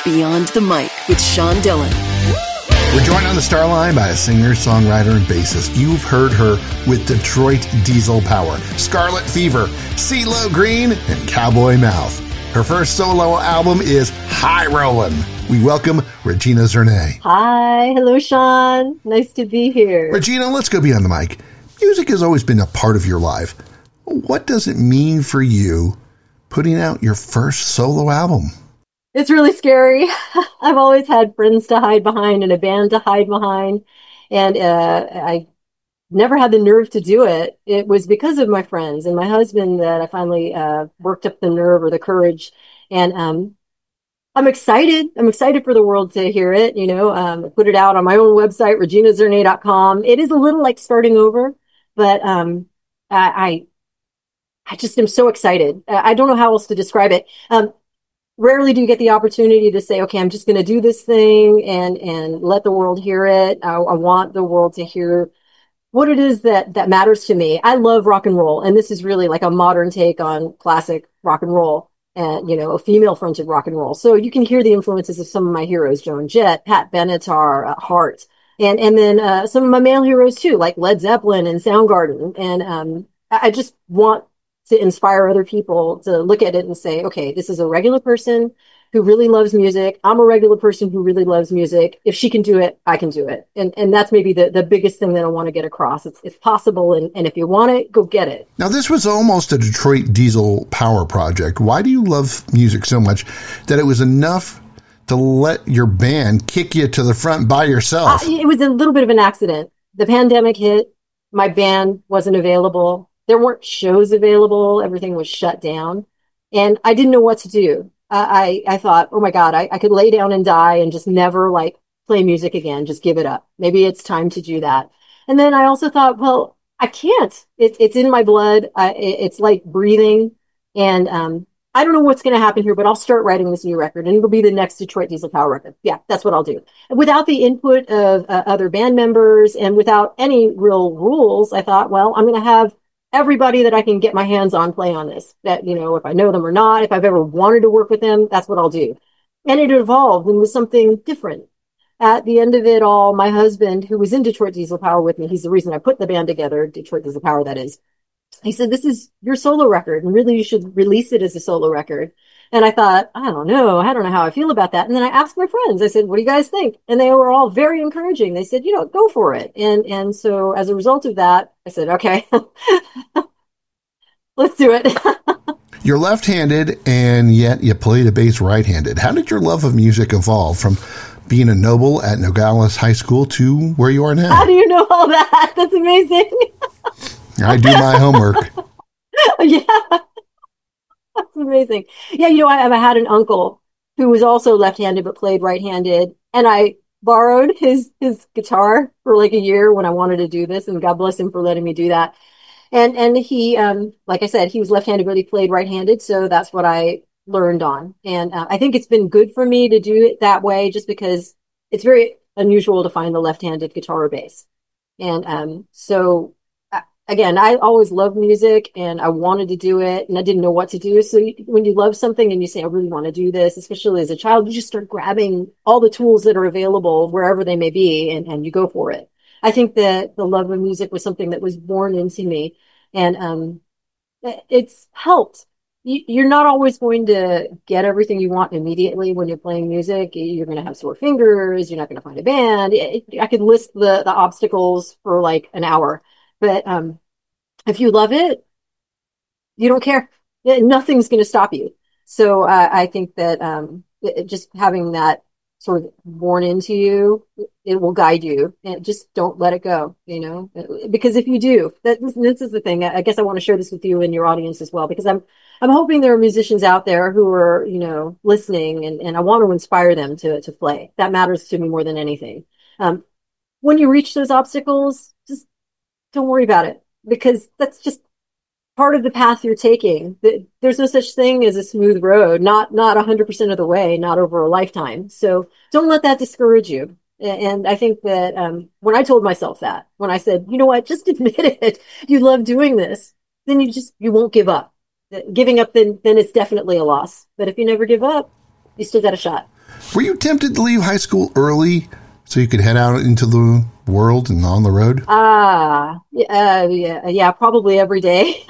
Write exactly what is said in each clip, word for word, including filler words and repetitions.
Beyond the Mic with Sean Dillon. We're joined on the star line by a singer, songwriter, and bassist. You've heard her with Detroit Diesel Power, Scarlet Fever, CeeLo Green, and Cowboy Mouth. Her first solo album is High Rollin'. We welcome Regina Zernay. Hi. Hello, Sean. Nice to be here. Regina, let's go beyond the mic. Music has always been a part of your life. What does it mean for you putting out your first solo album? It's really scary. I've always had friends to hide behind and a band to hide behind. And uh, I never had the nerve to do it. It was because of my friends and my husband that I finally uh, worked up the nerve or the courage. And um, I'm excited. I'm excited for the world to hear it. You know, um, I put it out on my own website, regina zernay dot com. It is a little like starting over, but um, I, I, I just am so excited. I don't know how else to describe it. Um, Rarely do you get the opportunity to say, okay, I'm just going to do this thing and, and let the world hear it. I, I want the world to hear what it is that, that matters to me. I love rock and roll. And this is really like a modern take on classic rock and roll and, you know, a female fronted rock and roll. So you can hear the influences of some of my heroes, Joan Jett, Pat Benatar, uh, Heart, and, and then, uh, some of my male heroes too, like Led Zeppelin and Soundgarden. And, um, I, I just want to inspire other people to look at it and say, okay, this is a regular person who really loves music. I'm a regular person who really loves music. If she can do it, I can do it. And and that's maybe the, the biggest thing that I want to get across. It's it's possible. And, and if you want it, go get it. Now, this was almost a Detroit Diesel Power project. Why do you love music so much that it was enough to let your band kick you to the front by yourself? Uh, it was a little bit of an accident. The pandemic hit. My band wasn't available. There weren't shows available. Everything was shut down. And I didn't know what to do. Uh, I, I thought, oh my God, I, I could lay down and die and just never like play music again. Just give it up. Maybe it's time to do that. And then I also thought, well, I can't. It's it's in my blood. I, it, it's like breathing. And um, I don't know what's going to happen here, but I'll start writing this new record and it'll be the next Detroit Diesel Power record. Yeah, that's what I'll do. Without the input of uh, other band members and without any real rules, I thought, well, I'm going to have everybody that I can get my hands on play on this, that, you know, if I know them or not, if I've ever wanted to work with them, that's what I'll do. And it evolved and was something different. At the end of it all, my husband, who was in Detroit Diesel Power with me, he's the reason I put the band together, Detroit Diesel Power, that is. He said, this is your solo record and really you should release it as a solo record. And I thought, I don't know. I don't know how I feel about that. And then I asked my friends, I said, what do you guys think? And they were all very encouraging. They said, you know, go for it. And, and so as a result of that, I said, okay, let's do it. You're left-handed and yet you play the bass right-handed. How did your love of music evolve from being a noble at Nogales High School to where you are now? How do you know all that? That's amazing. I do my homework. Yeah. That's amazing. Yeah, you know, I, I had an uncle who was also left-handed but played right-handed, and I borrowed his his guitar for like a year when I wanted to do this, and God bless him for letting me do that. And and he, um, like I said, he was left-handed but he played right-handed, so that's what I learned on. And uh, I think it's been good for me to do it that way, just because it's very unusual to find the left-handed guitar or bass. And um, so. Again, I always loved music and I wanted to do it and I didn't know what to do. So you, when you love something and you say, I really want to do this, especially as a child, you just start grabbing all the tools that are available wherever they may be and, and you go for it. I think that the love of music was something that was born into me and um, it's helped. You, you're not always going to get everything you want immediately when you're playing music. You're going to have sore fingers. You're not going to find a band. It, I could list the, the obstacles for like an hour. But um, if you love it, you don't care. Nothing's going to stop you. So uh, I think that um, it, just having that sort of born into you, it will guide you. And just don't let it go, you know, because if you do, that, this is the thing. I guess I want to share this with you and your audience as well, because I'm I'm hoping there are musicians out there who are, you know, listening and, and I want to inspire them to to play. That matters to me more than anything. Um, when you reach those obstacles, just don't worry about it, because that's just part of the path you're taking. There's no such thing as a smooth road, not not one hundred percent of the way, not over a lifetime. So don't let that discourage you. And I think that um, when I told myself that, when I said, you know what, just admit it, you love doing this, then you just, you won't give up. Giving up, then then it's definitely a loss. But if you never give up, you still got a shot. Were you tempted to leave high school early so you could head out into the world and on the road? Ah, uh, yeah, yeah, probably every day.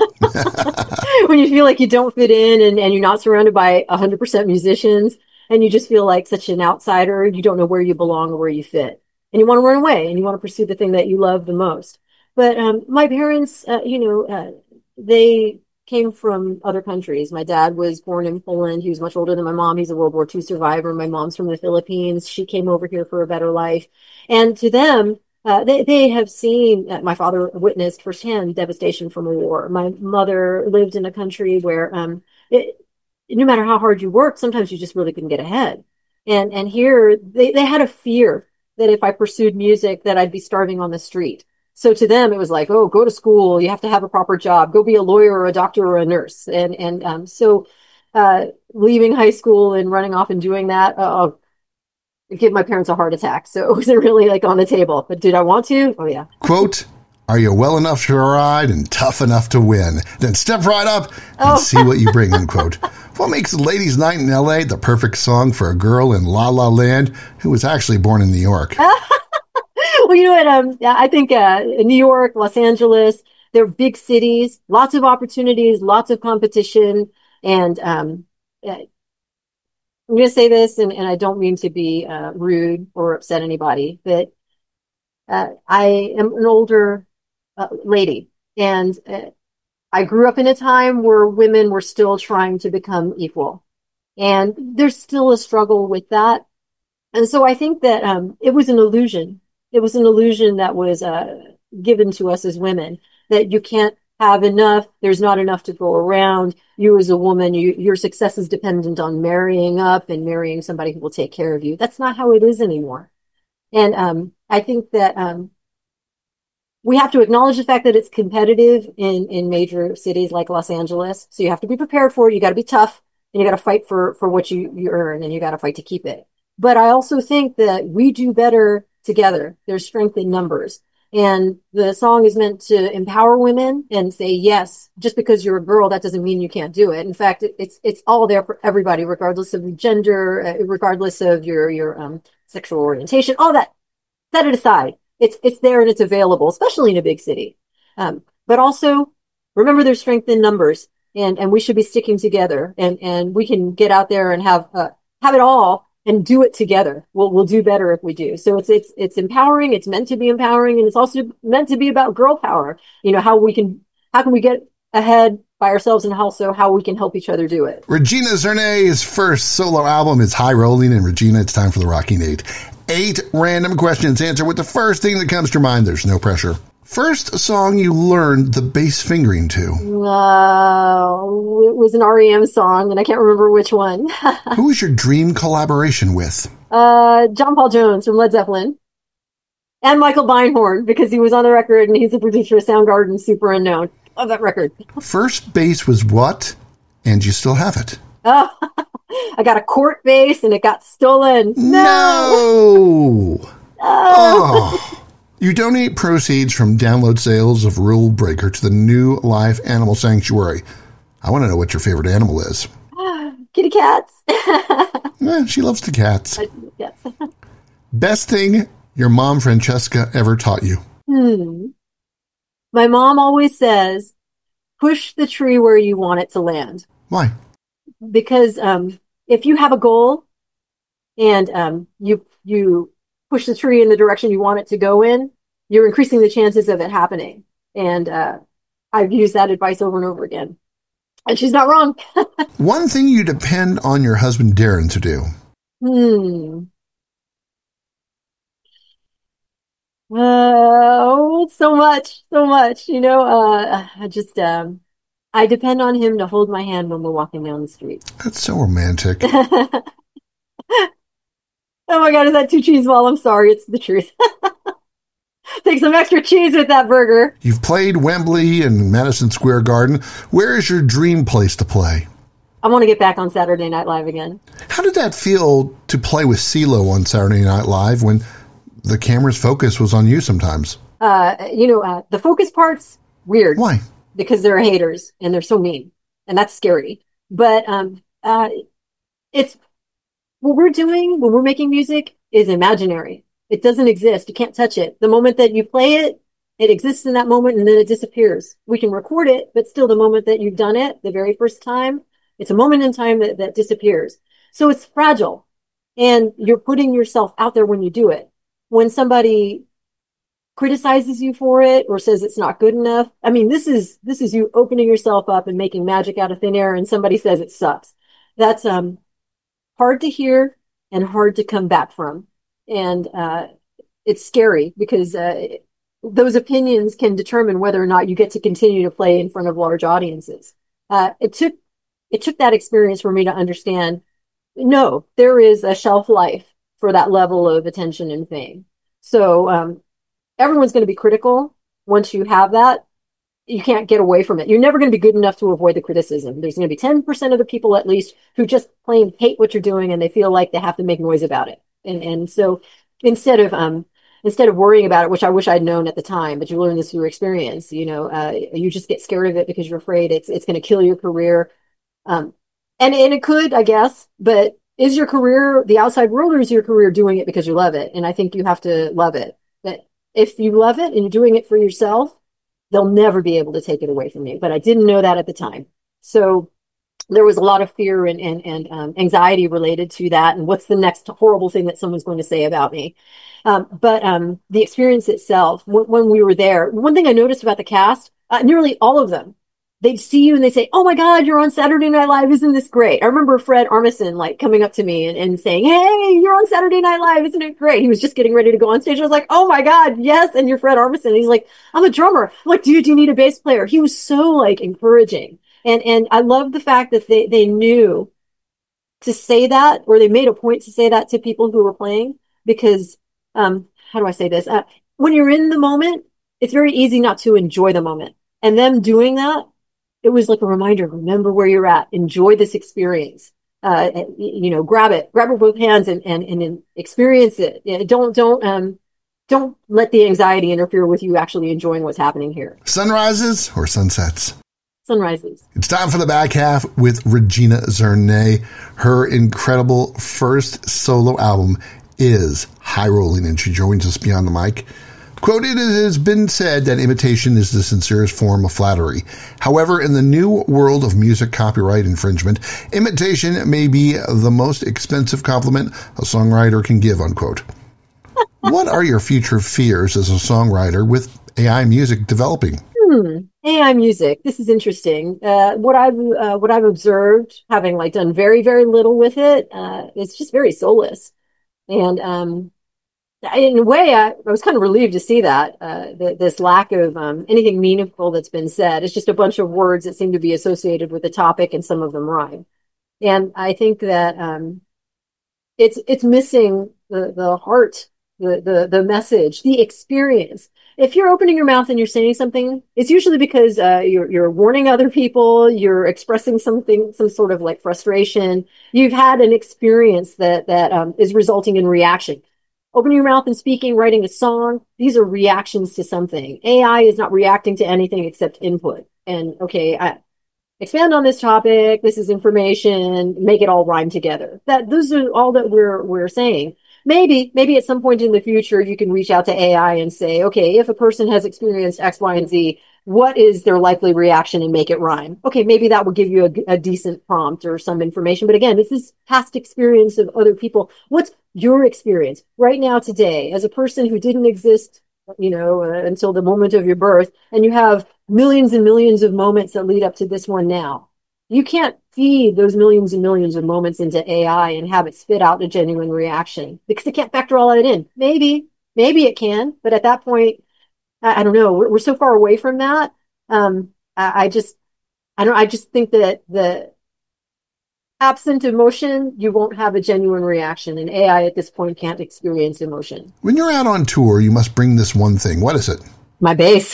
When you feel like you don't fit in and, and you're not surrounded by one hundred percent musicians and you just feel like such an outsider, you don't know where you belong or where you fit. And you want to run away and you want to pursue the thing that you love the most. But um, my parents, uh, you know, uh, they came from other countries. My dad was born in Poland. He was much older than my mom. He's a World War Two survivor. My mom's from the Philippines. She came over here for a better life. And to them, uh, they, they have seen, uh, my father witnessed firsthand devastation from a war. My mother lived in a country where, um, it, no matter how hard you worked, sometimes you just really couldn't get ahead. And, and here they, they had a fear that if I pursued music, that I'd be starving on the street. So to them, it was like, oh, go to school. You have to have a proper job. Go be a lawyer or a doctor or a nurse. And, and, um, so, uh, leaving high school and running off and doing that, uh, give my parents a heart attack. So it wasn't really like on the table, but did I want to? Oh yeah. Quote, are you well enough to ride and tough enough to win? Then step right up and Oh. see what you bring, unquote. What makes Ladies Night in L A the perfect song for a girl in La La Land who was actually born in New York? Well, you know what? Um, yeah, I think, uh, New York, Los Angeles, they're big cities, lots of opportunities, lots of competition. And, um, uh, I'm going to say this, and, and I don't mean to be, uh, rude or upset anybody, but, uh, I am an older, uh, lady, and, uh, I grew up in a time where women were still trying to become equal. And there's still a struggle with that. And so I think that, um, it was an illusion. It was an illusion that was, uh, given to us as women, that you can't have enough. There's not enough to go around. You as a woman, you, your success is dependent on marrying up and marrying somebody who will take care of you. That's not how it is anymore. And, um, I think that, um, we have to acknowledge the fact that it's competitive in, in major cities like Los Angeles. So you have to be prepared for it. You got to be tough and you got to fight for, for what you, you earn, and you got to fight to keep it. But I also think that we do better together. There's strength in numbers. And the song is meant to empower women and say, yes, just because you're a girl, that doesn't mean you can't do it. In fact, it, it's, it's all there for everybody, regardless of gender, uh, regardless of your, your, um, sexual orientation, all that. Set it aside. It's, it's there and it's available, especially in a big city. Um, but also remember there's strength in numbers, and, and we should be sticking together, and, and we can get out there and have, uh, have it all and do it together. We'll, we'll do better if we do. So it's, it's, it's empowering. It's meant to be empowering. And it's also meant to be about girl power. You know, how we can, how can we get ahead by ourselves, and also how we can help each other do it. Regina Zernay's first solo album is High Rolling, and Regina, it's time for the Rocking Eight. Eight random questions. Answer with the first thing that comes to your mind. There's no pressure. First song you learned the bass fingering to? Uh, it was an R E M song, and I can't remember which one. Who was your dream collaboration with? uh, John Paul Jones from Led Zeppelin. And Michael Beinhorn, because he was on the record and he's a producer of Soundgarden, Super Unknown. Love that record. First bass was what? And you still have it? Oh, I got a court bass and it got stolen. No! No! Oh. You donate proceeds from download sales of Rule Breaker to the New Life Animal Sanctuary. I want to know what your favorite animal is. Kitty cats. Eh, she loves the cats. Yes. Best thing your mom, Francesca, ever taught you? Hmm. My mom always says, push the tree where you want it to land. Why? Because um, if you have a goal and um, you you push the tree in the direction you want it to go in, you're increasing the chances of it happening. And uh, I've used that advice over and over again. And she's not wrong. One thing you depend on your husband Darren to do? Hmm. Oh, so much, so much. You know, uh, I just, um, I depend on him to hold my hand when we're walking down the street. That's so romantic. Oh my God, is that too cheese ball? I'm sorry, it's the truth. Take some extra cheese with that burger. You've played Wembley and Madison Square Garden. Where is your dream place to play? I want to get back on Saturday Night Live again. How did that feel to play with CeeLo on Saturday Night Live when the camera's focus was on you sometimes? Uh, you know, uh, the focus part's weird. Why? Because they're haters and they're so mean, and that's scary. But um, uh, it's what we're doing when we're making music is imaginary. It doesn't exist. You can't touch it. The moment that you play it, it exists in that moment and then it disappears. We can record it, but still the moment that you've done it, the very first time, it's a moment in time that, that disappears. So it's fragile and you're putting yourself out there when you do it. When somebody criticizes you for it or says it's not good enough, I mean, this is, this is you opening yourself up and making magic out of thin air and somebody says it sucks. That's, um, hard to hear and hard to come back from. And, uh, it's scary because, uh, those opinions can determine whether or not you get to continue to play in front of large audiences. Uh, it took, it took that experience for me to understand, no, there is a shelf life for that level of attention and fame. So, um, everyone's going to be critical. Once you have that, you can't get away from it. You're never going to be good enough to avoid the criticism. There's going to be ten percent of the people at least who just plain hate what you're doing and they feel like they have to make noise about it. And, and so instead of, um, instead of worrying about it, which I wish I'd known at the time, but you learn this through experience, you know, uh, you just get scared of it because you're afraid it's, it's going to kill your career. Um, and, and it could, I guess, but is your career the outside world or is your career doing it because you love it? And I think you have to love it. But if you love it and you're doing it for yourself, they'll never be able to take it away from you. But I didn't know that at the time. So there was a lot of fear and, and, and um, anxiety related to that. And what's the next horrible thing that someone's going to say about me? Um, but um, the experience itself, w- when we were there, one thing I noticed about the cast, uh, nearly all of them, they'd see you and they say, "Oh my God, you're on Saturday Night Live. Isn't this great?" I remember Fred Armisen like coming up to me and, and saying, "Hey, you're on Saturday Night Live. Isn't it great?" He was just getting ready to go on stage. I was like, "Oh my God, yes." And you're Fred Armisen. And he's like, "I'm a drummer." I'm like, "Dude, do you need a bass player?" He was so like encouraging. And, and I love the fact that they, they knew to say that, or they made a point to say that to people who were playing because, um, how do I say this? Uh, when you're in the moment, it's very easy not to enjoy the moment. And them doing that, it was like a reminder, remember where you're at, enjoy this experience. Uh, you know, grab it, grab it with both hands and, and, and experience it. Don't, don't, um, don't let the anxiety interfere with you actually enjoying what's happening here. Sunrises or sunsets? Sunrises. It's time for the back half with Regina Zernay. Her incredible first solo album is High Rolling, and she joins us beyond the mic. Quote, "It has been said that imitation is the sincerest form of flattery. However, in the new world of music copyright infringement, imitation may be the most expensive compliment a songwriter can give," unquote. What are your future fears as a songwriter with A I music developing? Hmm. A I music. This is interesting. Uh, what I've uh, what I've observed, having like done very very little with it, uh, it's just very soulless. And um, in a way, I, I was kind of relieved to see that uh, th- this lack of um, anything meaningful that's been said. It's just a bunch of words that seem to be associated with the topic, and some of them rhyme. And I think that um, it's it's missing the the heart, the the the message, the experience. If you're opening your mouth and you're saying something, it's usually because uh, you're you're warning other people, you're expressing something, some sort of like frustration. You've had an experience that that um, is resulting in reaction. Opening your mouth and speaking, writing a song, these are reactions to something. A I is not reacting to anything except input. And okay, I, expand on this topic. This is information. Make it all rhyme together. That those are all that we're we're saying. Maybe, maybe at some point in the future, you can reach out to A I and say, okay, if a person has experienced X, Y, and Z, what is their likely reaction, and make it rhyme? Okay, maybe that will give you a, a decent prompt or some information. But again, this is past experience of other people. What's your experience right now today as a person who didn't exist, you know, uh, until the moment of your birth, and you have millions and millions of moments that lead up to this one now? You can't feed those millions and millions of moments into A I and have it spit out a genuine reaction because it can't factor all of it in. Maybe, maybe it can, but at that point, I, I don't know. We're, we're so far away from that. Um, I, I just, I don't, I just think that the absent emotion, you won't have a genuine reaction, and A I at this point can't experience emotion. When you're out on tour, you must bring this one thing. What is it? My bass.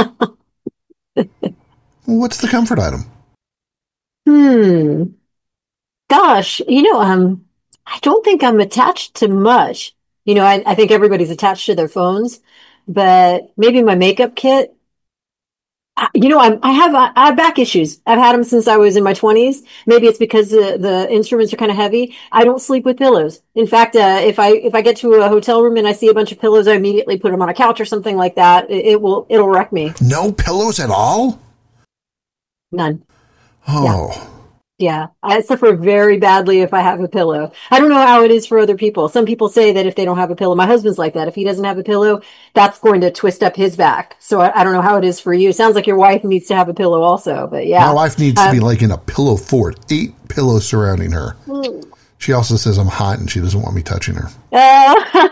What's the comfort item? Hmm. Gosh, you know, um, I don't think I'm attached to much. You know, I, I think everybody's attached to their phones, but maybe my makeup kit. I- You know, I'm, I have uh, I have back issues. I've had them since I was in my twenties. Maybe it's because the, the instruments are kind of heavy. I don't sleep with pillows. In fact, uh, if I if I get to a hotel room and I see a bunch of pillows, I immediately put them on a couch or something like that. It, it will it'll wreck me. No pillows at all? None. Yeah. Oh. Yeah, I suffer very badly if I have a pillow. I don't know how it is for other people. Some people say that if they don't have a pillow, my husband's like that. If he doesn't have a pillow, that's going to twist up his back. So I, I don't know how it is for you. It sounds like your wife needs to have a pillow also, but My yeah. wife needs to be Um, like in a pillow fort, eight pillows surrounding her. She also says I'm hot and she doesn't want me touching her. uh,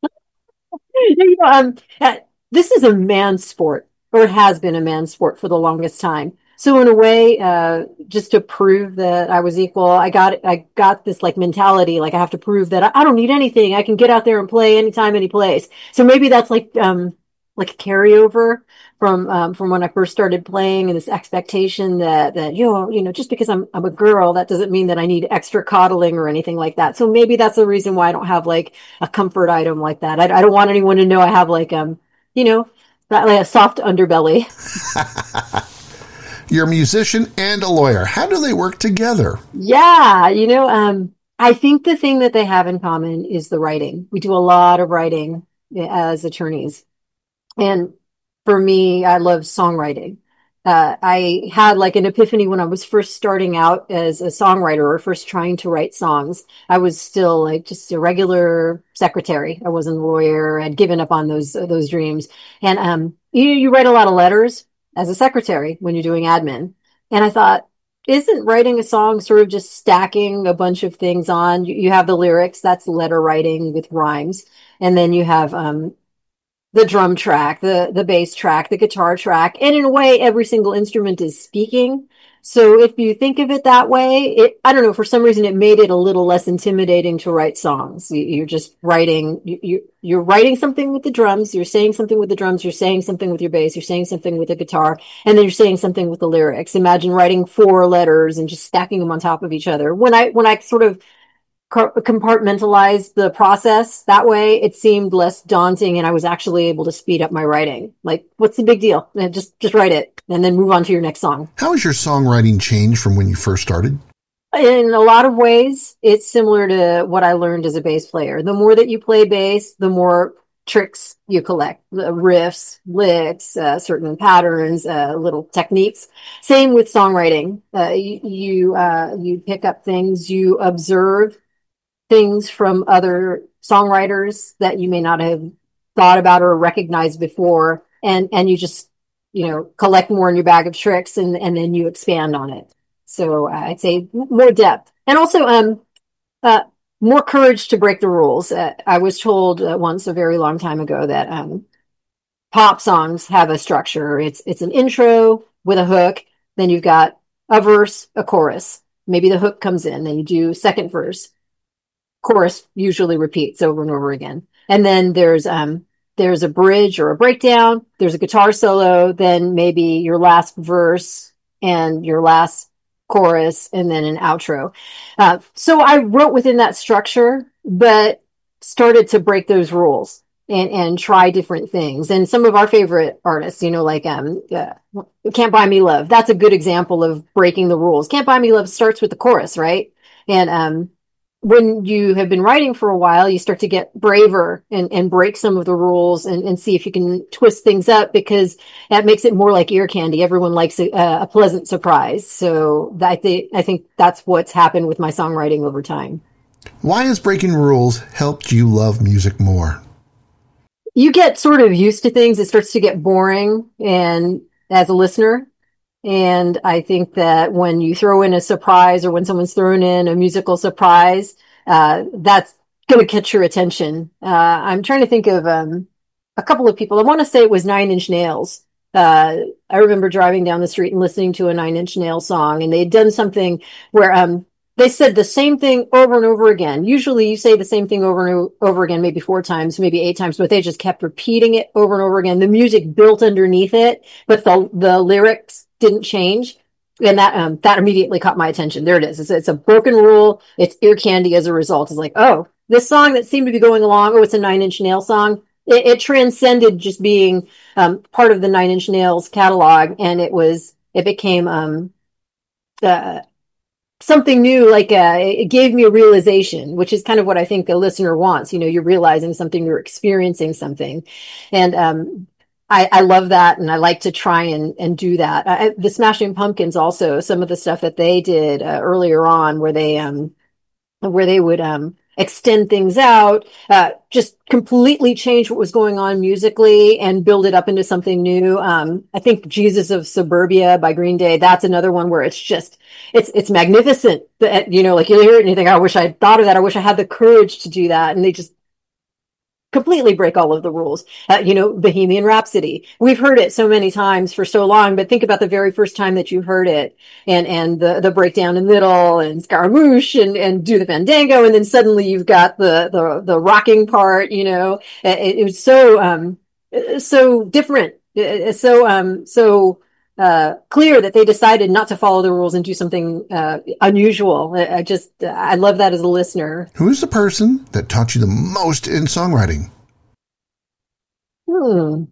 you know, um, uh, this is a man's sport, or it has been a man's sport for the longest time. So in a way, uh, just to prove that I was equal, I got I got this like mentality, like I have to prove that I, I don't need anything. I can get out there and play anytime, any place. So maybe that's like um like a carryover from um from when I first started playing, and this expectation that that you know you know just because I'm I'm a girl, that doesn't mean that I need extra coddling or anything like that. So maybe that's the reason why I don't have like a comfort item like that. I, I don't want anyone to know I have like um you know that like a soft underbelly. You're a musician and a lawyer. How do they work together? Yeah, you know, um, I think the thing that they have in common is the writing. We do a lot of writing as attorneys. And for me, I love songwriting. Uh, I had like an epiphany when I was first starting out as a songwriter or first trying to write songs. I was still like just a regular secretary. I wasn't a lawyer. I'd given up on those those dreams. And um, you you write a lot of letters as a secretary when you're doing admin. And I thought, isn't writing a song sort of just stacking a bunch of things on? You, you have the lyrics, that's letter writing with rhymes. And then you have um, the drum track, the the bass track, the guitar track, and in a way, every single instrument is speaking. So if you think of it that way, it I don't know, for some reason it made it a little less intimidating to write songs. You, you're just writing, you, you you're writing something with the drums, you're saying something with the drums, you're saying something with your bass, you're saying something with the guitar, and then you're saying something with the lyrics. Imagine writing four letters and just stacking them on top of each other. When I when I sort of compartmentalize the process that way, it seemed less daunting, and I was actually able to speed up my writing. Like, what's the big deal? Just just write it and then move on to your next song. How has your songwriting changed from when you first started? In a lot of ways, it's similar to what I learned as a bass player. The more that you play bass, the more tricks you collect, riffs, licks, uh, certain patterns, uh, little techniques. Same with songwriting. Uh, you you, uh, you pick up things, you observe things from other songwriters that you may not have thought about or recognized before, and and you just you know collect more in your bag of tricks, and and then you expand on it. So uh, I'd say more depth, and also um uh more courage to break the rules. Uh, I was told uh, once a very long time ago that um pop songs have a structure. It's it's an intro with a hook, then you've got a verse, a chorus. Maybe the hook comes in, then you do second verse, chorus usually repeats over and over again. And then there's um there's a bridge or a breakdown, there's a guitar solo, then maybe your last verse and your last chorus, and then an outro. Uh, so I wrote within that structure, but started to break those rules and and try different things. And some of our favorite artists, you know, like um uh, Can't Buy Me Love. That's a good example of breaking the rules. Can't Buy Me Love starts with the chorus, right? And um when you have been writing for a while, you start to get braver and, and break some of the rules, and, and see if you can twist things up, because that makes it more like ear candy. Everyone likes a, a pleasant surprise. So I think I think that's what's happened with my songwriting over time. Why has breaking rules helped you love music more? You get sort of used to things. It starts to get boring, and as a listener, and I think that when you throw in a surprise, or when someone's thrown in a musical surprise, uh, that's going to catch your attention. Uh, I'm trying to think of um, a couple of people. I want to say it was Nine Inch Nails. Uh, I remember driving down the street and listening to a Nine Inch Nails song, and they had done something where um, they said the same thing over and over again. Usually you say the same thing over and over again, maybe four times, maybe eight times, but they just kept repeating it over and over again. The music built underneath it, but the the lyrics didn't change. And that um that immediately caught my attention. There it is. It's, it's a broken rule. It's ear candy as a result. It's like, oh, this song that seemed to be going along, oh, it's a Nine Inch Nail song. it, it transcended just being um, part of the Nine Inch Nails catalog, and it was it became um, uh, something new. Like uh, it gave me a realization, which is kind of what I think the listener wants. You know, you're realizing something, you're experiencing something, and um, I, I love that, and I like to try and and do that. I, the Smashing Pumpkins also, some of the stuff that they did uh, earlier on, where they um where they would um, extend things out, uh, just completely change what was going on musically and build it up into something new. Um, I think Jesus of Suburbia by Green Day, that's another one where it's just, it's, it's magnificent. That, you know, like you hear it and you think, I wish I had thought of that. I wish I had the courage to do that. And they just completely break all of the rules. Uh, you know, Bohemian Rhapsody. We've heard it so many times for so long, but think about the very first time that you heard it, and and the the breakdown in the middle, and Scaramouche, and and do the Fandango, and then suddenly you've got the the the rocking part. You know, it, it was so um so different, It's so um so. Uh, clear that they decided not to follow the rules and do something uh, unusual. I, I just, I love that as a listener. Who's the person that taught you the most in songwriting? Hmm.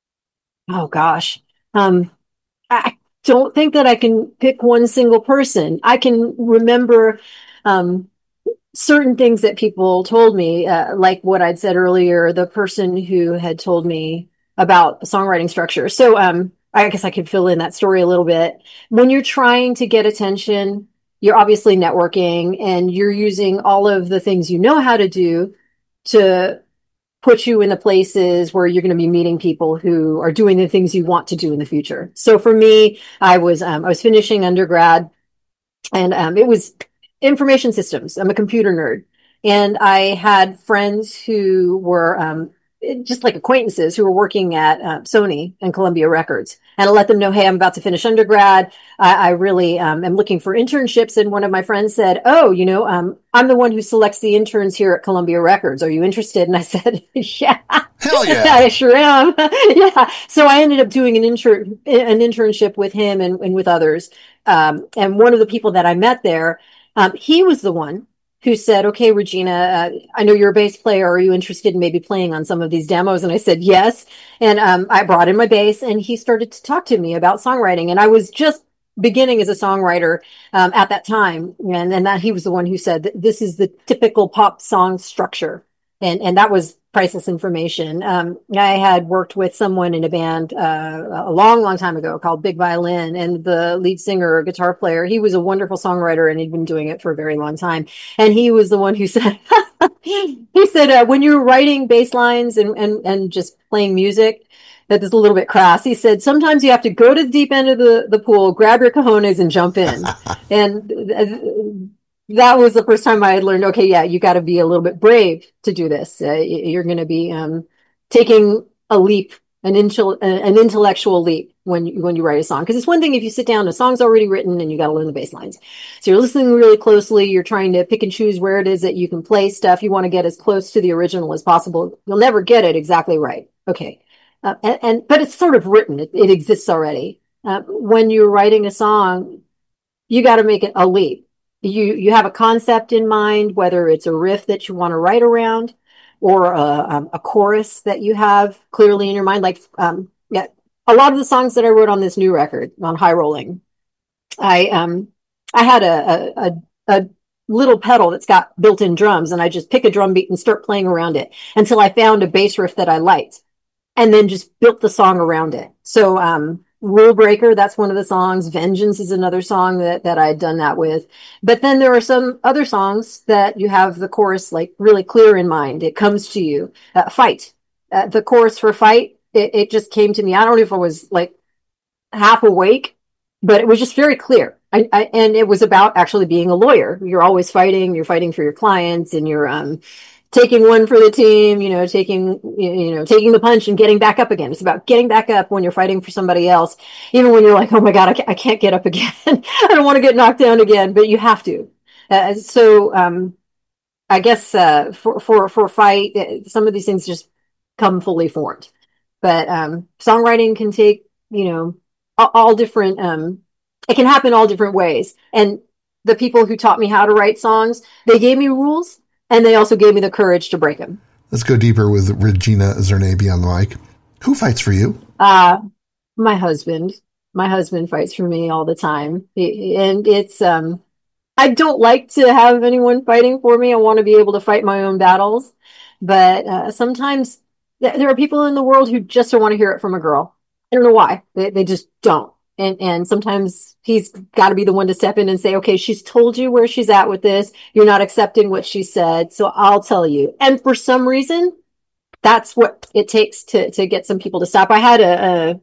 Oh gosh. Um, I don't think that I can pick one single person. I can remember um, certain things that people told me, uh, like what I'd said earlier, the person who had told me about songwriting structure. So um, I guess I could fill in that story a little bit. When you're trying to get attention, you're obviously networking, and you're using all of the things you know how to do to put you in the places where you're going to be meeting people who are doing the things you want to do in the future. So for me, I was um, I was finishing undergrad, and um, it was information systems. I'm a computer nerd, and I had friends who were um, just like acquaintances who were working at uh, Sony and Columbia Records. And I let them know, hey, I'm about to finish undergrad. I, I really um, am looking for internships. And one of my friends said, oh, you know, um, I'm the one who selects the interns here at Columbia Records. Are you interested? And I said, yeah. Hell yeah. I sure am. Yeah. So I ended up doing an intern, an internship with him and, and with others. Um, and one of the people that I met there, um, he was the one who said, okay, Regina, uh, I know you're a bass player. Are you interested in maybe playing on some of these demos? And I said, yes. And um, I brought in my bass, and he started to talk to me about songwriting. And I was just beginning as a songwriter um, at that time. And, and that he was the one who said, this is the typical pop song structure. And, and that was priceless information. Um, I had worked with someone in a band uh, a long, long time ago called Big Violin, and the lead singer or guitar player, he was a wonderful songwriter, and he'd been doing it for a very long time. And he was the one who said, he said, uh, when you're writing bass lines and, and, and just playing music, that is a little bit crass. He said, sometimes you have to go to the deep end of the, the pool, grab your cojones and jump in. And uh, that was the first time I had learned, okay, yeah, you got to be a little bit brave to do this. Uh, you're going to be um, taking a leap, an, intel- an intellectual leap when you, when you write a song. Because it's one thing if you sit down, a song's already written and you got to learn the bass lines. So you're listening really closely. You're trying to pick and choose where it is that you can play stuff. You want to get as close to the original as possible. You'll never get it exactly right. Okay. Uh, and, and but it's sort of written. It, it exists already. Uh, when you're writing a song, you got to make it a leap. You you have a concept in mind, whether it's a riff that you want to write around, or a, um, a chorus that you have clearly in your mind. Like um, yeah, a lot of the songs that I wrote on this new record on High Rolling, I um I had a a, a, a little pedal that's got built-in drums, and I just pick a drum beat and start playing around it until I found a bass riff that I liked, and then just built the song around it. So um. Rule Breaker, that's one of the songs. Vengeance is another song that, that I had done that with. But then there are some other songs that you have the chorus like really clear in mind. It comes to you. Uh, Fight. Uh, the chorus for Fight, it, it just came to me. I don't know if I was like half awake, but it was just very clear. I, I, and it was about actually being a lawyer. You're always fighting. You're fighting for your clients, and you're um, taking one for the team, you know, taking, you know, taking the punch and getting back up again. It's about getting back up when you're fighting for somebody else, even when you're like, oh my God, I can't, I can't get up again. I don't want to get knocked down again, but you have to. Uh, so, um, I guess, uh, for, for, for Fight, some of these things just come fully formed, but, um, songwriting can take, you know, all, all different, um, it can happen all different ways. And the people who taught me how to write songs, they gave me rules, and they also gave me the courage to break them. Let's go deeper with Regina Zernabi on the mic. Who fights for you? Uh, my husband. My husband fights for me all the time. And it's, um, I don't like to have anyone fighting for me. I want to be able to fight my own battles. But uh, sometimes th- there are people in the world who just don't want to hear it from a girl. I don't know why. They, they just don't. And and sometimes he's got to be the one to step in and say, okay, she's told you where she's at with this. You're not accepting what she said. So I'll tell you. And for some reason, that's what it takes to, to get some people to stop. I had a, a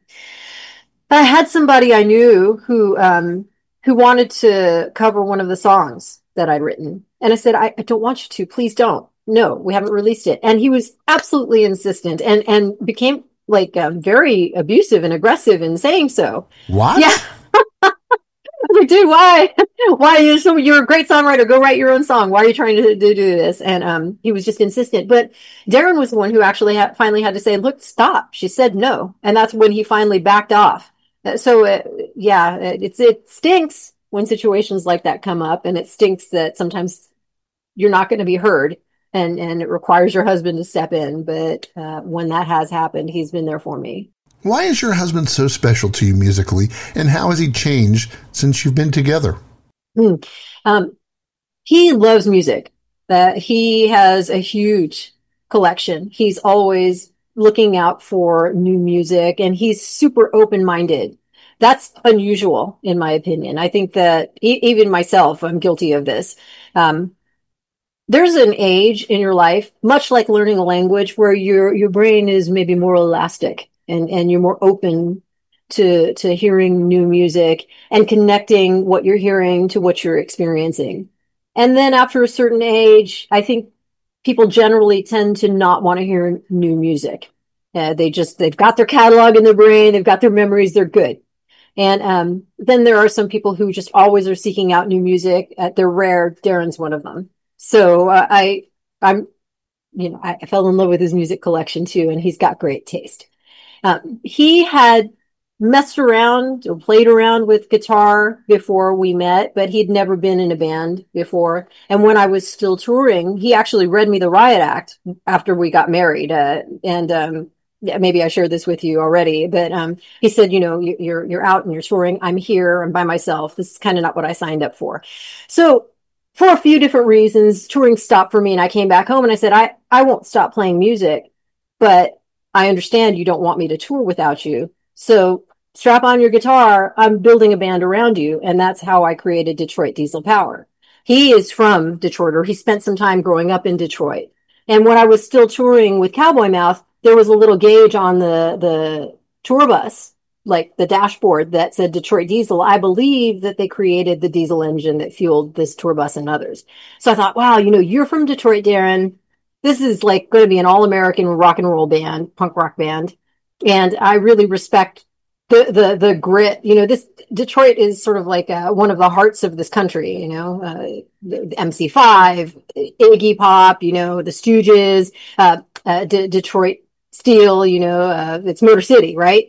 I had somebody I knew who, um, who wanted to cover one of the songs that I'd written. And I said, I, I don't want you to, please don't. No, we haven't released it. And he was absolutely insistent and, and became like um, very abusive and aggressive in saying so. What? Yeah. I was like, dude, why? Why are you so, you're a great songwriter. Go write your own song. Why are you trying to, to do this? And, um, he was just insistent. But Darren was the one who actually ha- finally had to say, look, stop. She said no. And that's when he finally backed off. So, uh, yeah, it's, it stinks when situations like that come up, and it stinks that sometimes you're not going to be heard, and, and it requires your husband to step in. But uh, when that has happened, he's been there for me. Why is your husband so special to you musically, and how has he changed since you've been together? Hmm. Um, he loves music. Uh, he has a huge collection. He's always looking out for new music, and he's super open-minded. That's unusual, in my opinion. I think that e- even myself, I'm guilty of this. Um, there's an age in your life, much like learning a language, where your your brain is maybe more elastic and, and you're more open to to hearing new music and connecting what you're hearing to what you're experiencing. And then after a certain age, I think people generally tend to not want to hear new music. Uh, they just, they've got their catalog in their brain, they've got their memories, they're good. And um, then there are some people who just always are seeking out new music. Uh, they're rare. Darren's one of them. So uh, I, I'm, you know, I, I fell in love with his music collection too, and he's got great taste. Um, he had messed around or played around with guitar before we met, but he'd never been in a band before. And when I was still touring, he actually read me the Riot Act after we got married. Uh, and um, yeah, maybe I shared this with you already, but um, he said, you know, you, you're you're out and you're touring. I'm here. I'm by myself. This is kind of not what I signed up for. So for a few different reasons, touring stopped for me, and I came back home and I said, I I won't stop playing music, but I understand you don't want me to tour without you. So strap on your guitar. I'm building a band around you. And that's how I created Detroit Diesel Power. He is from Detroit, or he spent some time growing up in Detroit. And when I was still touring with Cowboy Mouth, there was a little gauge on the, the tour bus, like the dashboard that said Detroit Diesel. I believe that they created the diesel engine that fueled this tour bus and others. So I thought, wow, you know, you're from Detroit, Darren. This is like going to be an all-American rock and roll band, punk rock band. And I really respect the, the, the grit. You know, this Detroit is sort of like uh, one of the hearts of this country, you know, uh, the, the M C five, Iggy Pop, you know, the Stooges, uh, uh, D- Detroit Steel, you know, uh, it's Motor City, right?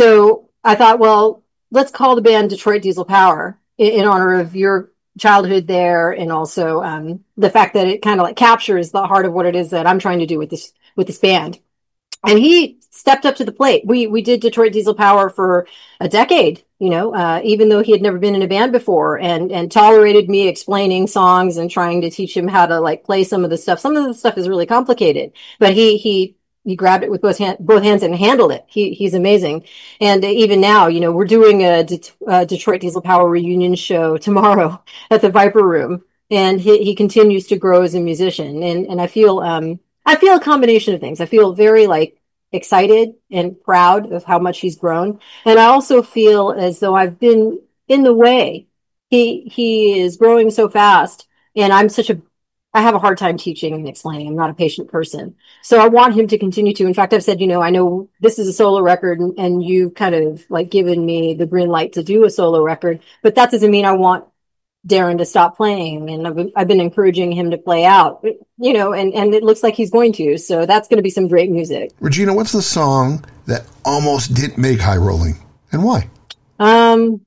So I thought, well, let's call the band Detroit Diesel Power in, in honor of your childhood there, and also um, the fact that it kind of like captures the heart of what it is that I'm trying to do with this with this band. And he stepped up to the plate. We we did Detroit Diesel Power for a decade, you know, uh, even though he had never been in a band before, and and tolerated me explaining songs and trying to teach him how to like play some of the stuff. Some of the stuff is really complicated, but he he he grabbed it with both hand, both hands and handled it. He he's amazing. And even now, you know, we're doing a, Det- a Detroit Diesel Power reunion show tomorrow at the Viper Room, and he he continues to grow as a musician. And and I feel um I feel a combination of things. I feel very like excited and proud of how much he's grown, and I also feel as though I've been in the way. He he is growing so fast, and I'm such a I have a hard time teaching and explaining. I'm not a patient person. So I want him to continue to. In fact, I've said, you know, I know this is a solo record, and, and you've kind of like given me the green light to do a solo record, but that doesn't mean I want Darren to stop playing. And I've been, I've been encouraging him to play out, you know, and, and it looks like he's going to. So that's going to be some great music. Regina, what's the song that almost didn't make High Rolling, and why? Um,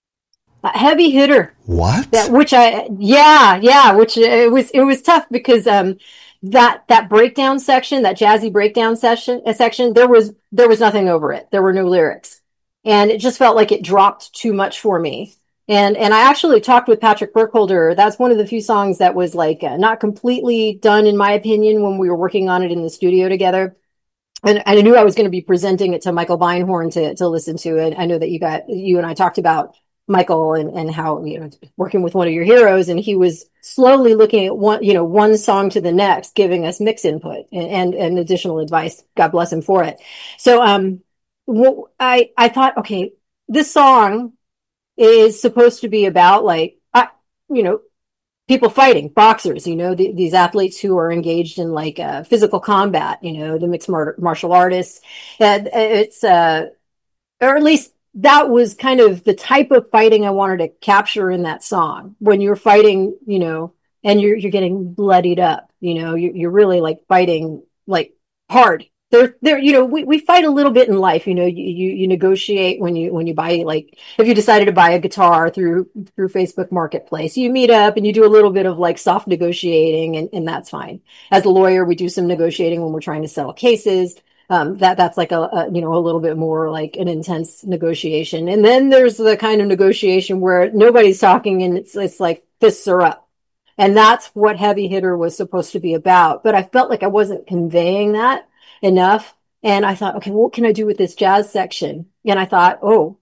Heavy Hitter. What? That, which I, yeah, yeah, which it was, it was tough because, um, that that breakdown section, that jazzy breakdown session uh, section, there was there was nothing over it. There were no lyrics, and it just felt like it dropped too much for me. And and I actually talked with Patrick Burkholder. That's one of the few songs that was like uh, not completely done, in my opinion, when we were working on it in the studio together. And, and I knew I was going to be presenting it to Michael Beinhorn to to listen to it. I know that you got you and I talked about Michael and and how, you know, working with one of your heroes, and he was slowly looking at one, you know, one song to the next, giving us mix input and and, and additional advice. God bless him for it. So um, well, I I thought, okay, this song is supposed to be about like, I, you know, people fighting, boxers, you know, the, these athletes who are engaged in like uh, physical combat, you know, the mixed mar- martial artists. And it's, uh, or at least that was kind of the type of fighting I wanted to capture in that song. When you're fighting, you know, and you're you're getting bloodied up, you know, you're, you're really like fighting like hard. There, there, you know, we, we fight a little bit in life. You know, you, you you negotiate when you when you buy, like, if you decided to buy a guitar through through Facebook Marketplace, you meet up and you do a little bit of like soft negotiating, and, and that's fine. As a lawyer, we do some negotiating when we're trying to sell cases. Um, that that's like a, a you know a little bit more like an intense negotiation. And then there's the kind of negotiation where nobody's talking and it's it's like fists are up. And that's what Heavy Hitter was supposed to be about. But I felt like I wasn't conveying that enough. And I thought, okay, what can I do with this jazz section? And I thought, oh,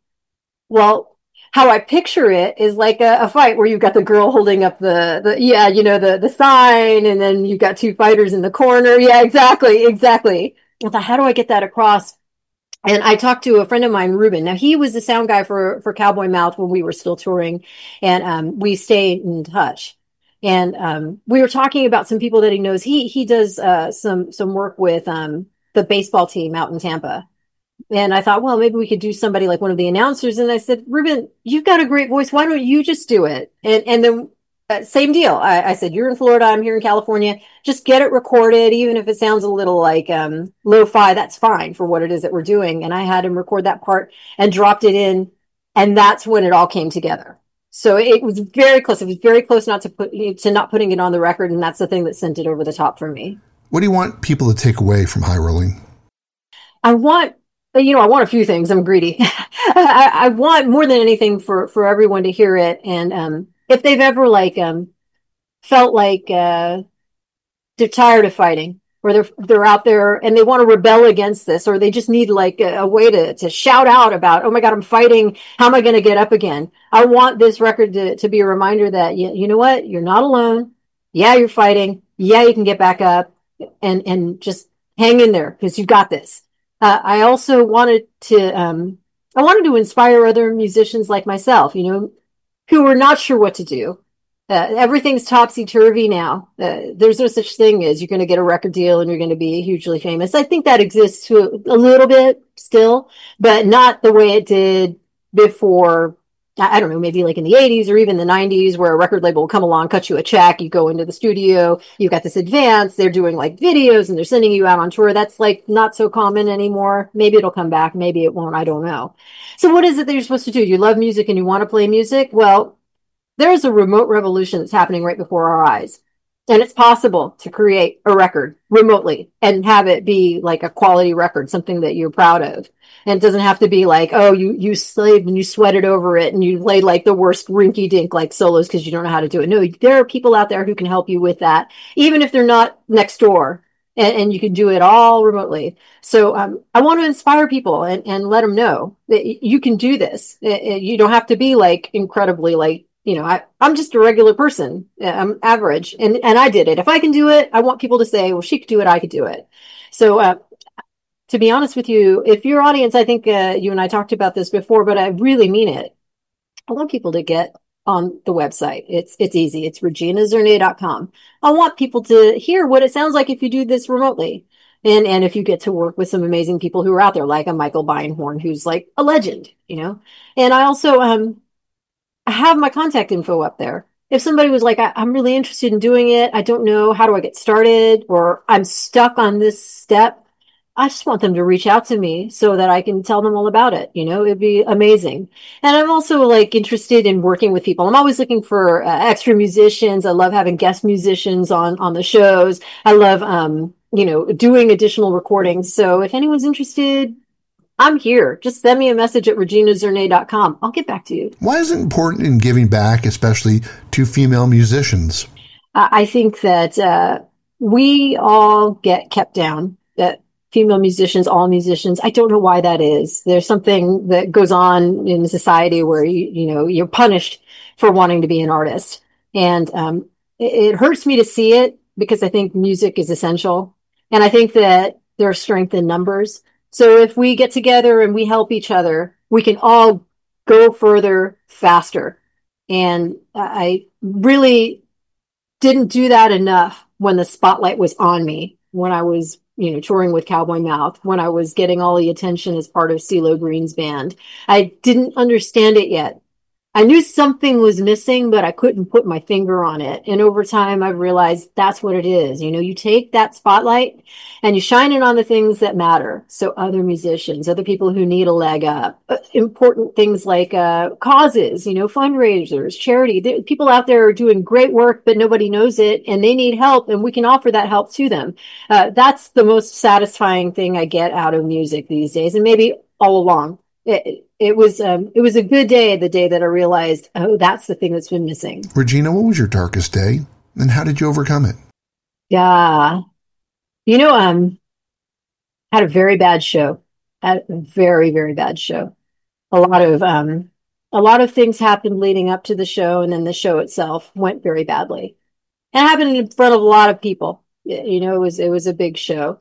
well, how I picture it is like a, a fight where you've got the girl holding up the, the yeah, you know, the, the sign, and then you've got two fighters in the corner. Yeah, exactly, exactly. I thought, how do I get that across? And I talked to a friend of mine, Ruben. Now, he was the sound guy for, for Cowboy Mouth when we were still touring, and um, we stayed in touch. And um, we were talking about some people that he knows. He he does uh, some some work with um, the baseball team out in Tampa. And I thought, well, maybe we could do somebody like one of the announcers. And I said, Ruben, you've got a great voice. Why don't you just do it? And and then uh, same deal. I, I said, you're in Florida, I'm here in California. Just get it recorded, even if it sounds a little like um, lo-fi. That's fine for what it is that we're doing. And I had him record that part and dropped it in, and that's when it all came together. So it was very close. It was very close not to put to not putting it on the record, and that's the thing that sent it over the top for me. What do you want people to take away from High Rolling? I want, you know, I want a few things. I'm greedy. I, I want more than anything for, for everyone to hear it. And um, if they've ever like um, felt like uh, they're tired of fighting, or they're they're out there and they want to rebel against this, or they just need like a, a way to to shout out about, oh my God, I'm fighting. How am I going to get up again? I want this record to to be a reminder that you, you know what, you're not alone. Yeah, you're fighting. Yeah, you can get back up, and and just hang in there because you got this. Uh, I also wanted to, um, I wanted to inspire other musicians like myself, you know, who are not sure what to do. Uh, everything's topsy-turvy now. Uh, there's no such thing as you're going to get a record deal and you're going to be hugely famous. I think that exists to a, a little bit still, but not the way it did before. I don't know, maybe like in the eighties or even the nineties, where a record label will come along, cut you a check, you go into the studio, you got this advance, they're doing like videos and they're sending you out on tour. That's like not so common anymore. Maybe it'll come back, maybe it won't, I don't know. So what is it that you're supposed to do? You love music and you want to play music? Well, there's a remote revolution that's happening right before our eyes. And it's possible to create a record remotely and have it be like a quality record, something that you're proud of. And it doesn't have to be like, oh, you, you slaved and you sweated over it and you laid like the worst rinky dink like solos because you don't know how to do it. No, there are people out there who can help you with that, even if they're not next door, and, and you can do it all remotely. So um, I want to inspire people and, and let them know that you can do this. You don't have to be like incredibly like, you know, I, I'm just a regular person. I'm average, and, and I did it. If I can do it, I want people to say, well, she could do it, I could do it. So, uh, to be honest with you, if your audience, I think uh, you and I talked about this before, but I really mean it. I want people to get on the website. It's it's easy. It's regina zernier dot com. I want people to hear what it sounds like if you do this remotely. And and if you get to work with some amazing people who are out there, like a Michael Beinhorn, who's like a legend, you know. And I also um I have my contact info up there. If somebody was like, I, I'm really interested in doing it, I don't know, how do I get started? Or I'm stuck on this step. I just want them to reach out to me so that I can tell them all about it. You know, it'd be amazing. And I'm also like interested in working with people. I'm always looking for uh, extra musicians. I love having guest musicians on on the shows. I love um, you know, doing additional recordings. So if anyone's interested, I'm here. Just send me a message at regina zernay dot com. I'll get back to you. Why is it important in giving back, especially to female musicians? I think that uh, we all get kept down, that female musicians, all musicians. I don't know why that is. There's something that goes on in society where you, you know, you're punished for wanting to be an artist. And um, it, it hurts me to see it because I think music is essential. And I think that there's strength in numbers. So if we get together and we help each other, we can all go further faster. And I really didn't do that enough when the spotlight was on me, when I was, you know, touring with Cowboy Mouth, when I was getting all the attention as part of CeeLo Green's band. I didn't understand it yet. I knew something was missing, but I couldn't put my finger on it. And over time, I've realized that's what it is. You know, you take that spotlight and you shine it on the things that matter. So other musicians, other people who need a leg up, uh, important things like uh, causes, you know, fundraisers, charity. There, people out there are doing great work, but nobody knows it and they need help and we can offer that help to them. Uh, that's the most satisfying thing I get out of music these days, and maybe all along. It, it was um, it was a good day, the day that I realized, oh, that's the thing that's been missing. Regina, what was your darkest day, and how did you overcome it? Yeah, you know, um, had a very bad show, had a very very bad show. A lot of um, a lot of things happened leading up to the show, and then the show itself went very badly. And it happened in front of a lot of people. You know, it was it was a big show.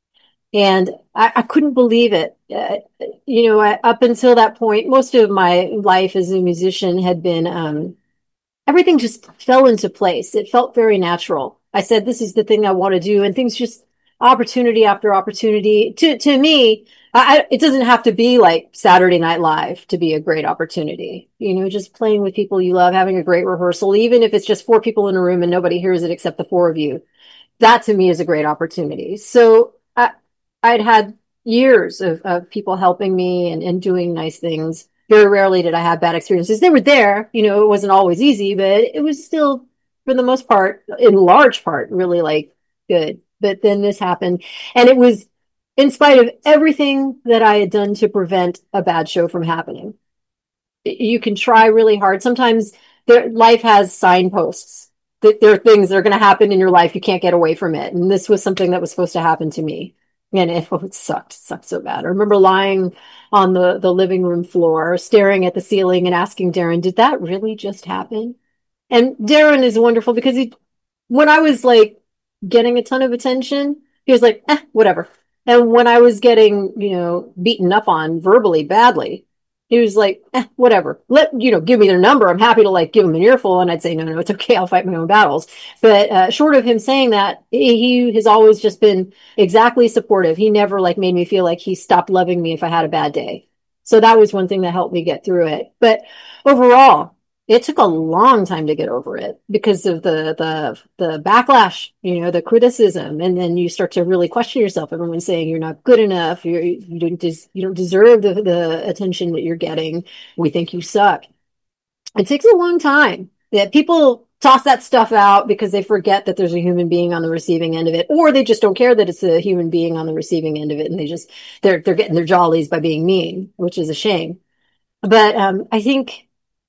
And I, I couldn't believe it. Uh, you know, I, up until that point, most of my life as a musician had been, um, everything just fell into place. It felt very natural. I said, this is the thing I want to do. And things just opportunity after opportunity. To, to me, I, it doesn't have to be like Saturday Night Live to be a great opportunity. You know, just playing with people you love, having a great rehearsal, even if it's just four people in a room and nobody hears it except the four of you. That to me is a great opportunity. So I, I'd had years of, of people helping me and, and doing nice things. Very rarely did I have bad experiences. They were there, you know, it wasn't always easy, but it was still, for the most part, in large part, really like good. But then this happened, and it was in spite of everything that I had done to prevent a bad show from happening. You can try really hard. Sometimes there, life has signposts. That there are things that are going to happen in your life. You can't get away from it. And this was something that was supposed to happen to me. And it, oh, it sucked, it sucked so bad. I remember lying on the, the living room floor, staring at the ceiling and asking Darren, did that really just happen? And Darren is wonderful because he, when I was like getting a ton of attention, he was like, eh, whatever. And when I was getting, you know, beaten up on verbally badly, he was like, eh, whatever. Let, you know, give me their number. I'm happy to like give him an earful. And I'd say, no, no, it's okay. I'll fight my own battles. But uh, short of him saying that, he has always just been exactly supportive. He never like made me feel like he stopped loving me if I had a bad day. So that was one thing that helped me get through it. But overall, it took a long time to get over it because of the the the backlash, you know, the criticism, and then you start to really question yourself. Everyone's saying you're not good enough, you're, you don't des- you don't deserve the the attention that you're getting. We think you suck. It takes a long time. That people toss that stuff out because they forget that there's a human being on the receiving end of it, or they just don't care that it's a human being on the receiving end of it, and they just they're they're getting their jollies by being mean, which is a shame. But um, I think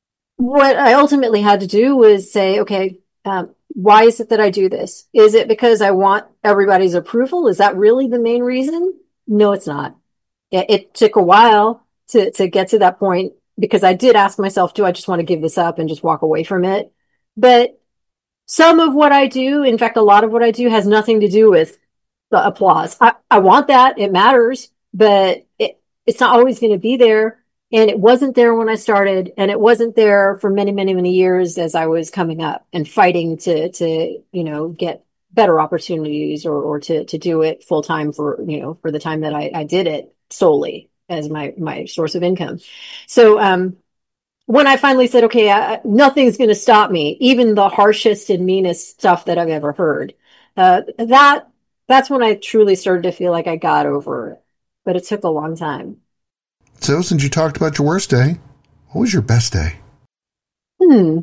what I ultimately had to do was say, okay, um, why is it that I do this? Is it because I want everybody's approval? Is that really the main reason? No, it's not. It, it took a while to, to get to that point because I did ask myself, do I just want to give this up and just walk away from it? But some of what I do, in fact, a lot of what I do has nothing to do with the applause. I, I want that. It matters, but it, it's not always going to be there. And it wasn't there when I started, and it wasn't there for many, many, many years as I was coming up and fighting to, to, you know, get better opportunities or, or to, to do it full time for, you know, for the time that I, I did it solely as my, my source of income. So, um, when I finally said, okay, I, nothing's going to stop me, even the harshest and meanest stuff that I've ever heard, uh, that that's when I truly started to feel like I got over it. But it took a long time. So, since you talked about your worst day, what was your best day? Hmm.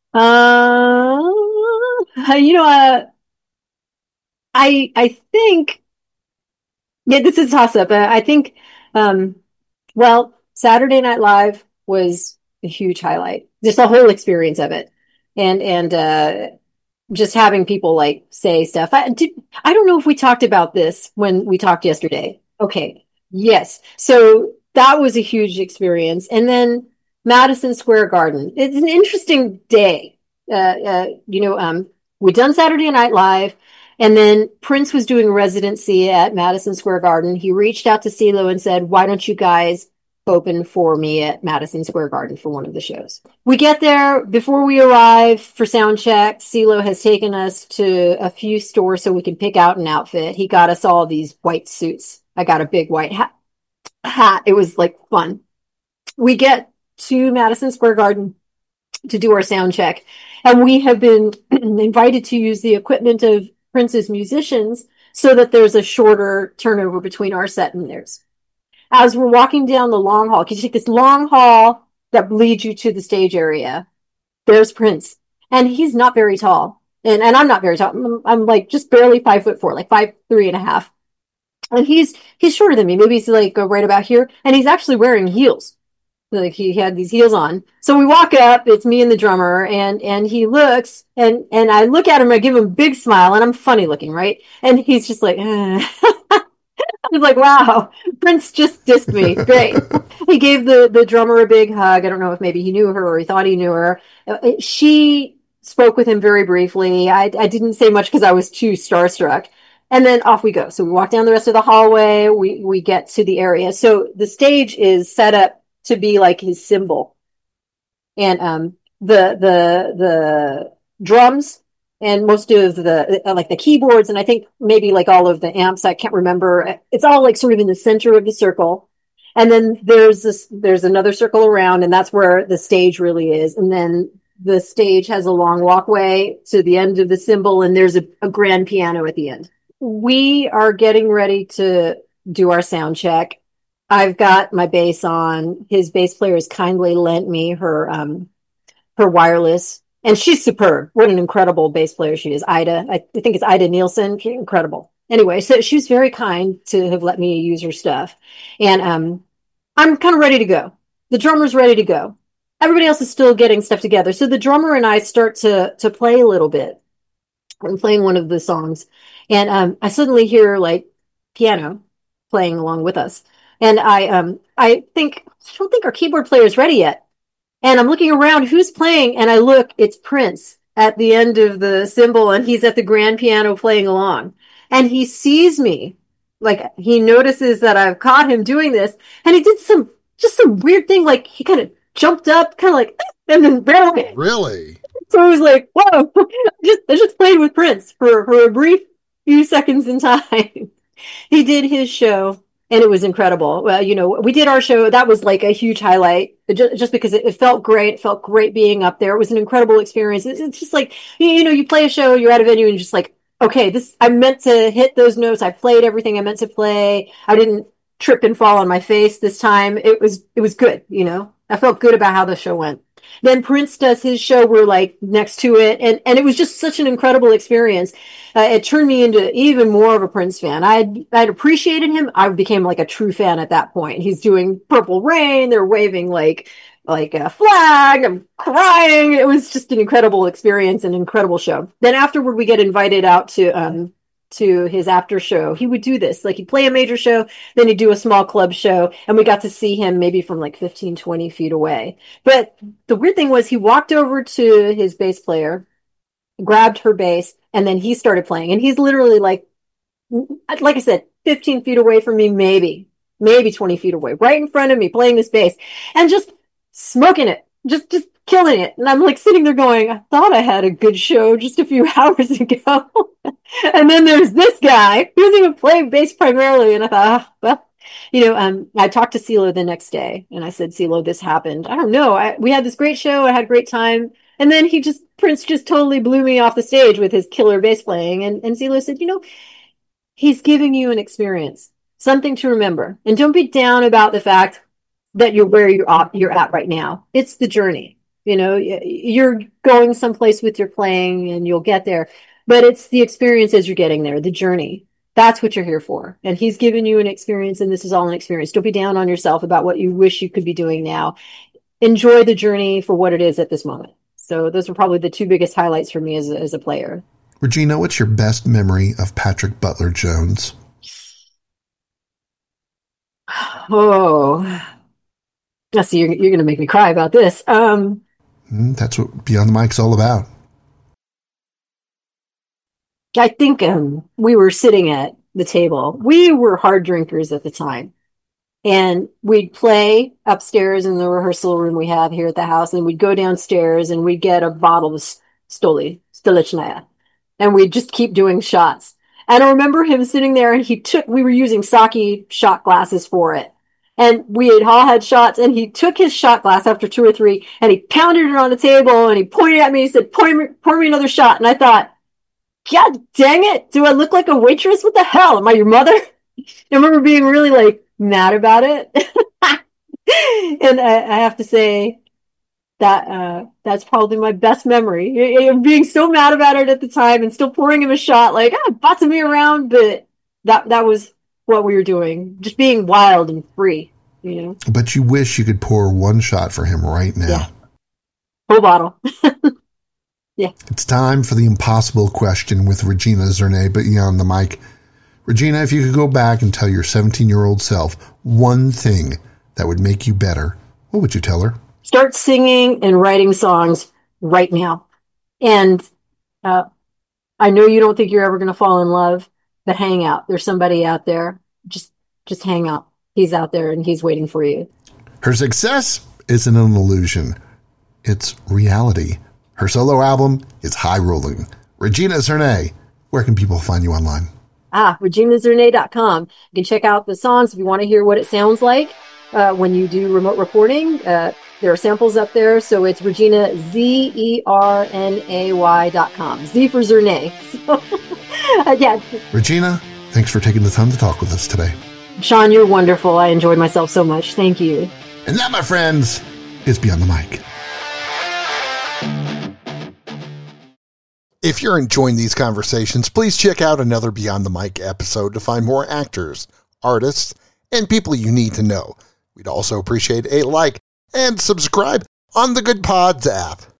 Uh, you know, uh, I I think yeah, this is a toss up. Uh, I think, um, well, Saturday Night Live was a huge highlight. Just the whole experience of it, and and uh, just having people like say stuff. I did, I don't know if we talked about this when we talked yesterday. Okay. Yes. So that was a huge experience. And then Madison Square Garden. It's an interesting day. Uh, uh, you know, um, we done Saturday Night Live, and then Prince was doing residency at Madison Square Garden. He reached out to CeeLo and said, "Why don't you guys open for me at Madison Square Garden for one of the shows?" We get there before we arrive for sound check. CeeLo has taken us to a few stores so we can pick out an outfit. He got us all these white suits. I got a big white hat. hat. It was like fun. We get to Madison Square Garden to do our sound check, and we have been invited to use the equipment of Prince's musicians so that there's a shorter turnover between our set and theirs. As we're walking down the long hall, because you take this long hall that leads you to the stage area, there's Prince. And he's not very tall. And, and I'm not very tall. I'm, I'm like just barely five foot four, like five, three and a half. And he's, he's shorter than me. Maybe he's like right about here. And he's actually wearing heels. Like he had these heels on. So we walk up, it's me and the drummer, and, and he looks, and, and I look at him, I give him a big smile, and I'm funny looking, right? And he's just like, eh. I was like, wow, Prince just dissed me. Great. He gave the, the drummer a big hug. I don't know if maybe he knew her or he thought he knew her. She spoke with him very briefly. I, I didn't say much because I was too starstruck. And then off we go. So we walk down the rest of the hallway. We, we get to the area. So the stage is set up to be like his symbol. And um, the, the, the drums and most of the uh, like the keyboards, and I think maybe like all of the amps, I can't remember, it's all like sort of in the center of the circle. And then there's this there's another circle around, and that's where the stage really is. And then the stage has a long walkway to the end of the symbol, and there's a, a grand piano at the end. We are getting ready to do our sound check. I've got my bass on. His bass player has kindly lent me her um her wireless. And she's superb. What an incredible bass player she is. Ida, I think it's Ida Nielsen. Incredible. Anyway, so she's very kind to have let me use her stuff. And um, I'm kind of ready to go. The drummer's ready to go. Everybody else is still getting stuff together. So the drummer and I start to to play a little bit. I'm playing one of the songs. And um, I suddenly hear like piano playing along with us. And I um I think, I don't think our keyboard player is ready yet. And I'm looking around, who's playing? And I look, it's Prince at the end of the symbol, and he's at the grand piano playing along. And he sees me, like he notices that I've caught him doing this, and he did some, just some weird thing, like he kind of jumped up, kind of like, and then ran away. Really? So I was like, whoa, I just, I just played with Prince for, for a brief few seconds in time. He did his show. And it was incredible. Well, you know, we did our show. That was like a huge highlight just, just because it, it felt great. It felt great being up there. It was an incredible experience. It's, it's just like, you, you know, you play a show, you're at a venue and you're just like, okay, this, I meant to hit those notes. I played everything I meant to play. I didn't trip and fall on my face this time. It was, it was good. You know, I felt good about how the show went. Then Prince does his show. We're like next to it. And, and it was just such an incredible experience. Uh, it turned me into even more of a Prince fan. I'd, I'd appreciated him. I became like a true fan at that point. He's doing Purple Rain. They're waving like, like a flag. I'm crying. It was just an incredible experience, an incredible show. Then afterward, we get invited out to, um, to his after show. He would do this, like he'd play a major show, then he'd do a small club show, and we got to see him maybe from like fifteen, twenty feet away. But the weird thing was he walked over to his bass player, grabbed her bass, and then he started playing. And he's literally like, like I said, fifteen feet away from me, maybe, maybe twenty feet away, right in front of me, playing this bass and just smoking it, just, just killing it. And I'm like sitting there going, I thought I had a good show just a few hours ago. And then there's this guy who doesn't even play bass primarily. And I thought, ah, well, you know, um, I talked to CeeLo the next day and I said, CeeLo, this happened. I don't know. I, we had this great show. I had a great time. And then he just, Prince just totally blew me off the stage with his killer bass playing. And, and CeeLo said, you know, he's giving you an experience, something to remember. And don't be down about the fact that you're where you're at, you're at right now. It's the journey. You know, you're going someplace with your playing and you'll get there, but it's the experience as you're getting there, the journey. That's what you're here for. And he's given you an experience, and this is all an experience. Don't be down on yourself about what you wish you could be doing now. Enjoy the journey for what it is at this moment. So those are probably the two biggest highlights for me as a, as a player. Regina, what's your best memory of Patrick Butler-Jones? Oh, I see. You're, you're going to make me cry about this. Um, mm, that's what Beyond the Mic's all about. I think um, we were sitting at the table. We were hard drinkers at the time. And we'd play upstairs in the rehearsal room we have here at the house. And we'd go downstairs and we'd get a bottle of Stoli, Stolichnaya. And we'd just keep doing shots. And I remember him sitting there, and he took, we were using sake shot glasses for it. And we had all had shots, and he took his shot glass after two or three, and he pounded it on the table, and he pointed at me, and he said, pour me, pour me another shot. And I thought, God dang it, do I look like a waitress? What the hell? Am I your mother? I remember being really like mad about it. And I, I have to say that uh, that's probably my best memory. Being so mad about it at the time and still pouring him a shot, like, ah, bossing me around, but that that was what we were doing. Just being wild and free, you know. But you wish you could pour one shot for him right now. Yeah. Whole bottle. Yeah. It's time for the impossible question with Regina Zerné Beyond the Mic. Regina, if you could go back and tell your seventeen-year-old self one thing that would make you better, what would you tell her? Start singing and writing songs right now. And uh, I know you don't think you're ever going to fall in love, but hang out. There's somebody out there. Just, just hang out. He's out there and he's waiting for you. Her success isn't an illusion. It's reality. Her solo album is High Rolling. Regina Zerné, where can people find you online? Ah, regina zerné dot com. You can check out the songs if you want to hear what it sounds like uh, when you do remote recording. Uh, there are samples up there. So it's Regina, Z E R N A Y dot com. Z for Zerné. So, uh, yeah. Regina, thanks for taking the time to talk with us today. Sean, you're wonderful. I enjoyed myself so much. Thank you. And that, my friends, is Beyond the Mic. If you're enjoying these conversations, please check out another Beyond the Mic episode to find more actors, artists, and people you need to know. We'd also appreciate a like and subscribe on the Good Pods app.